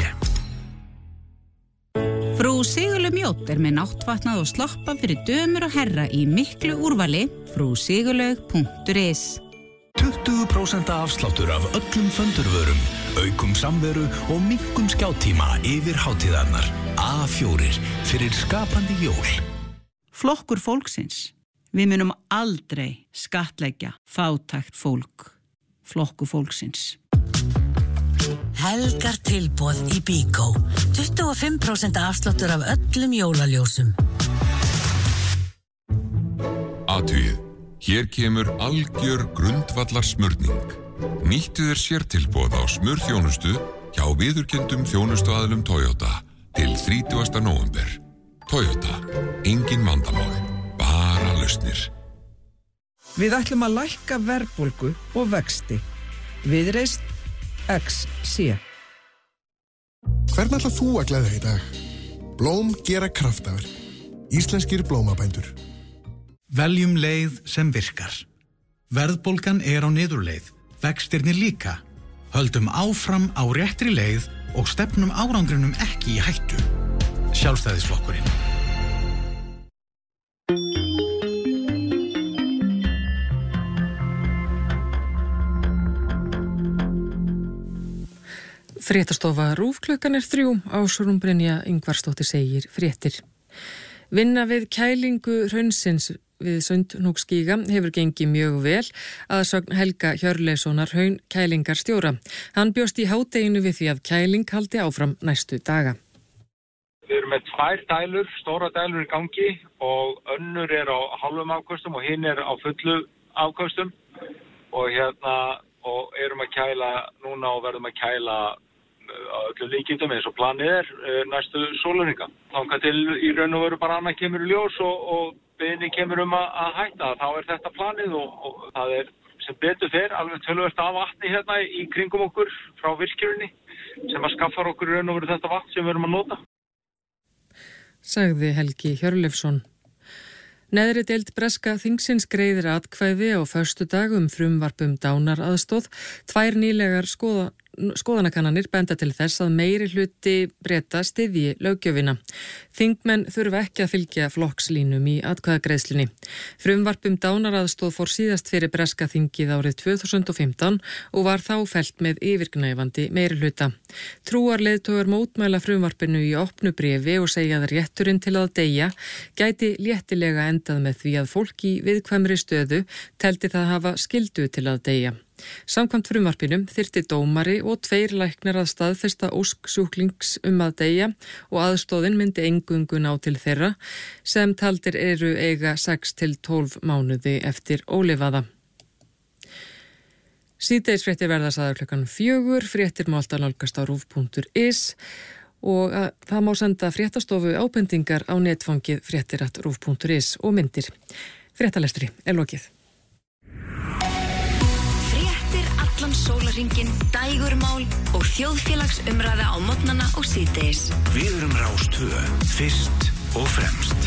Frú Sigurlaug Mjódd er með náttvatnað og sloppa fyrir dömur og herra í miklu úrvali. frúsigurlaug.is 20% afsláttur af öllum föndurvörum, aukum samveru og minkum skjátíma yfir hátíðarnar. A4 fyrir skapandi jól. Flokkur fólksins. Við munum aldrei skattleggja fátækt fólk. Flokkur fólksins. Helgar tilboð í Bíkó. 25% afsláttur af öllum jólaljósum. Athugið. Hér kemur algjör grundvallar smurning. Nýttu þér sértilboð á smurþjónustu hjá viðurkenndum þjónustuaðilum Toyota til 30. nóvember. Toyota. Engin vandamál. Bara lausnir. Við ætlum að lækka verðbólgu og vexti. Viðreisn XC. Hvern ætlar þú að gleðja í dag? Blóm gera kraftaverk. Íslenskir blómabændur. Veljum leið sem virkar. Verðbólgan er á niðurleið, vextirnir líka. Höldum áfram á réttri leið og stefnum árangrinum ekki í hættu. Sjálfstæðisflokkurinn. Fréttastofa RÚV klukkan er 3 á Sólrún Brynja Ingvarsdóttir segir fréttir. Vinna við kælingu hraunsins við Sundhnúksgíga hefur gengið mjög vel að sögn Helga Hjörleifssonar hraun-kælingarstjóra. Hann bjóst í hádeginu við því að kæling haldi áfram næstu daga. Við erum með 2 dælur, stóra dælur í gangi og önnur er á hálfum afköstum og hinn er á fullu afköstum og erum að kæla núna og verðum að kæla öllum líkindum eins og planið er næstu sólarhringa. Þangað til í raun og veru bara annað kemur í ljós og beiðni kemur að hætta. Þá er þetta planið og það er sem betur fer alveg töluvert af vatni hérna í kringum okkur frá virkjuninni sem að skaffar okkur raun og veru þetta vatn sem við erum að nota. Sagði Helgi Hjörleifsson. Neðri deild breska þingsins greiðir atkvæði á föstudag frumvarp dánaraðstoð. 2 nýlegar skoðanakannanir benda til þess að meiri hluti Breta styðji löggjöfina. Þingmenn þurfa ekki að fylgja flokkslínum í atkvæðagreiðslunni. Frumvarp dánaraðstoð fór síðast fyrir breska þingið árið 2015 og var þá fellt með yfirgnæfandi meiri hluta. Trúarleiðtogar mótmæla frumvarpinu í opnu bréfi og segja að rétturinn til að deyja gæti léttilega endað með því að fólk í viðkvæmri stöðu teldi það hafa skyldu til að deyja. Samkvæmt frumvarpinum þyrfti dómari og 2 læknar að staðfesta ósk sjúklings að deyja og aðstoðin myndi eingöngu ná til þeirra sem taldir eru eiga 6 til 12 mánuði eftir ólifaða. Síðdegisfréttir verða sagðar klukkan 4, fréttir má alltaf nálgast á rúv.is og það má senda fréttastofu ábendingar á netfangið fréttir@rúv.is og myndir. Fréttalestri lokið. Allan sólarhringinn, dægurmál og þjóðfélagsumræða á morgnana og síðdegis. Við erum Rás 2, fyrst og fremst.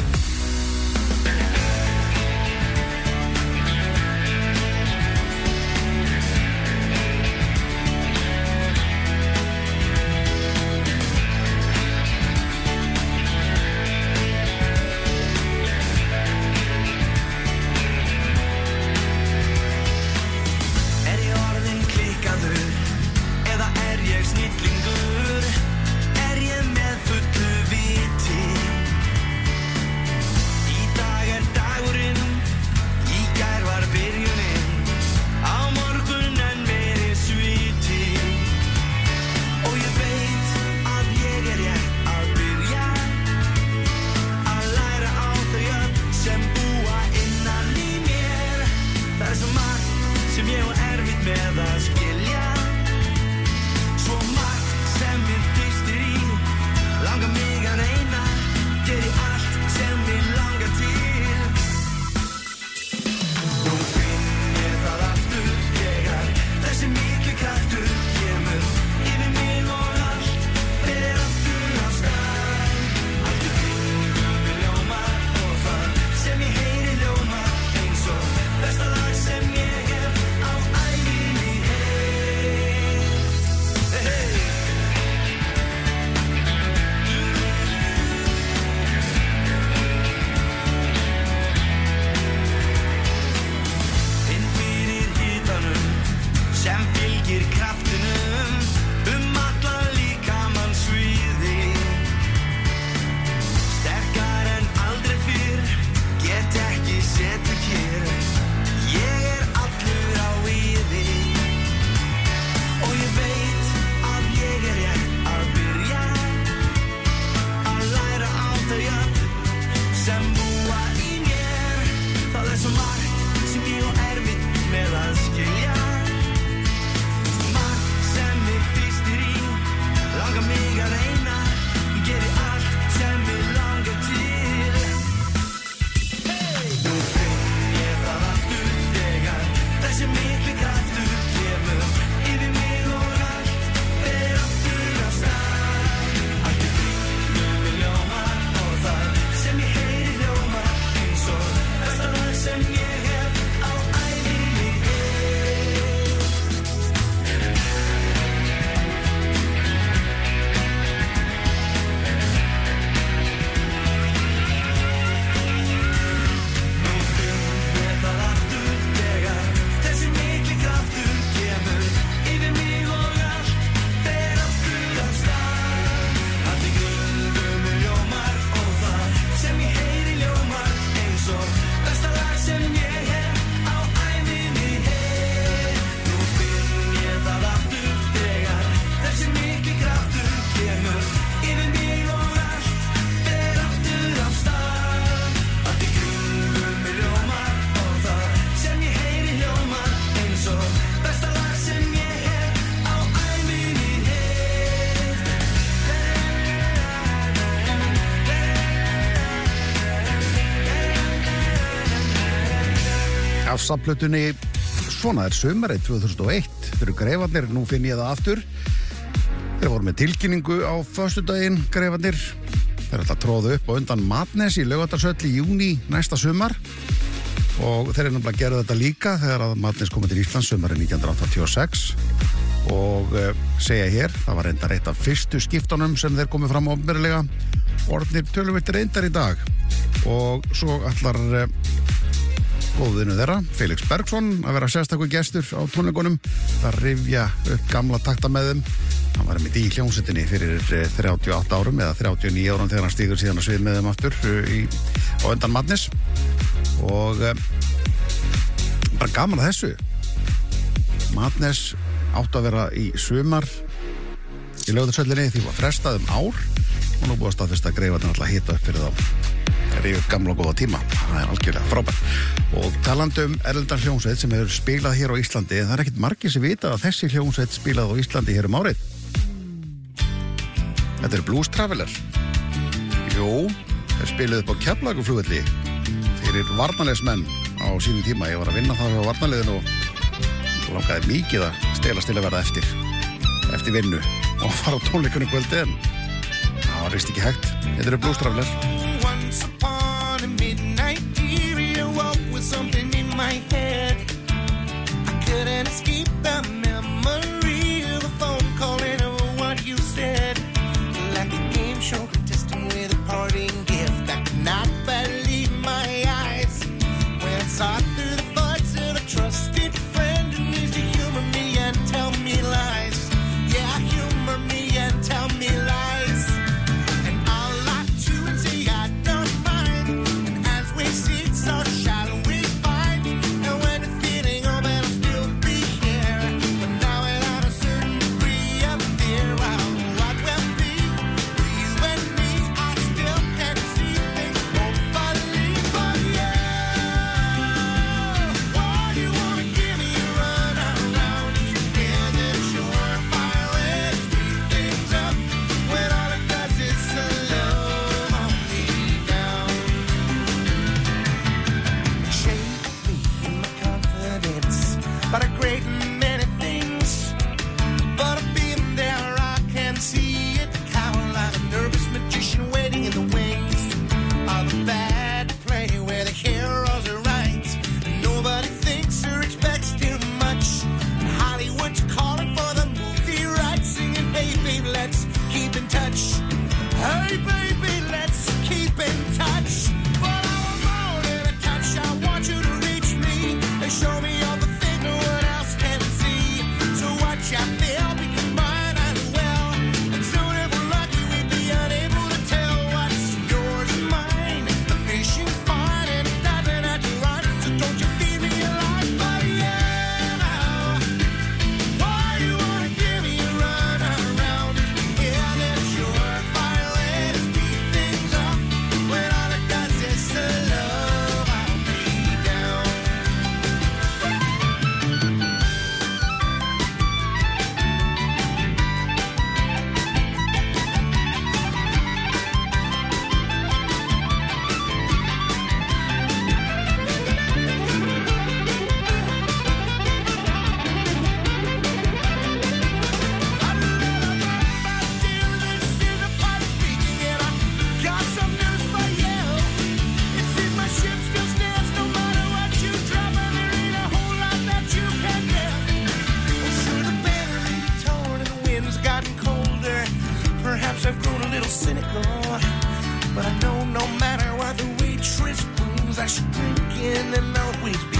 Afsaplutunni svona er sumarið 2001. Þeir eru Greifarnir, nú finn ég það aftur. Þeir voru með tilkynningu á föstudaginn, Greifarnir. Þeir ætla að tróða upp á undan Madness í Laugardalshöll í júní næsta sumar. Og þeir eru náttúrulega að gera þetta líka þegar að Madness komið til Íslands sumarið 1986. Og segja hér, það var reyndar eitt af fyrstu skiptunum sem þeir komið fram opinberlega. Orðnir töluvert reyndar í dag. Og svo ætlar góðinu þeirra, Felix Bergsson, að vera sérstakur gestur á tónleikunum, að rifja upp gamla takta með þeim. Hann var með í hljómsveitinni fyrir 38 árum eða 39 árum þegar hann stígur síðan að svið með þeim aftur á undan Madness. Og bara gaman að þessu. Madness áttu að vera í sumar í Laugardalshöllinni, því var frestað ár og nú búið að staðfesta að Greifarnir alltaf hita upp fyrir þá. Það er gamla og góða tíma, það er algjörlega frábært. Og talandi erlendan hljómsveit sem hefur spilað hér á Íslandi, það er ekkert margir sem vita að þessi hljómsveit spilað á Íslandi hér árið. Þetta er Blues Traveler. Jú, þeir spiluðu upp á Keflavíkurflugvelli fyrir varnarliðsmenn á sínum tíma. Ég var að vinna það hjá varnarliðinu og langaði mikið að stelast til að verða eftir vinnu og fara á tónleikunum kvöldi en það var vist ekki hægt. Þetta er Blues Traveler. Once upon a midnight eerie, I woke with something in my head. I couldn't escape the memory of a phone call and of what you said. Like a game show contestant with a parting gift. I could not believe my eyes when I saw through the voice of a trusted friend who needs to humor me and tell me lies. Yeah, humor me and tell me lies. And I'll lie to and say I don't mind. And as we seek, so shall we find. And when the feeling of it will still be here, but now without a certain degree of fear, well, what will be with you and me? I still can't see things hopefully, but yeah. Why do you wanna give me a run around? Yeah, that surefire way to speed things up when all it does is slow me down. Shake me in my confidence about a great many things, but I've been there, I can see it. How like a nervous magician waiting in the wings of a bad play where the heroes are right and nobody thinks or expects too much. And Hollywood's calling for the movie rights, singing, hey baby, let's keep in touch. Hey baby, let's keep in touch. Well, I'm more than a touch. I want you to reach me and show me all the things no one else can see. So watch I feel become mine as well. And soon if we're lucky, we'd be unable to tell what's yours and mine. The fishing's fine and it doesn't have to run. So don't you feed me alive, but yeah, now. Why you wanna give me a run around? Yeah, that's surefire way to speed things up when all it does is slow me down. Got some news for you. It seems my ship still stands no matter what you drop, and there ain't a whole lot that you can do. Well, sure, the banner may be torn and the wind's gotten colder. Perhaps I've grown a little cynical, but I know no matter what the waitress brings, I should drink in and always be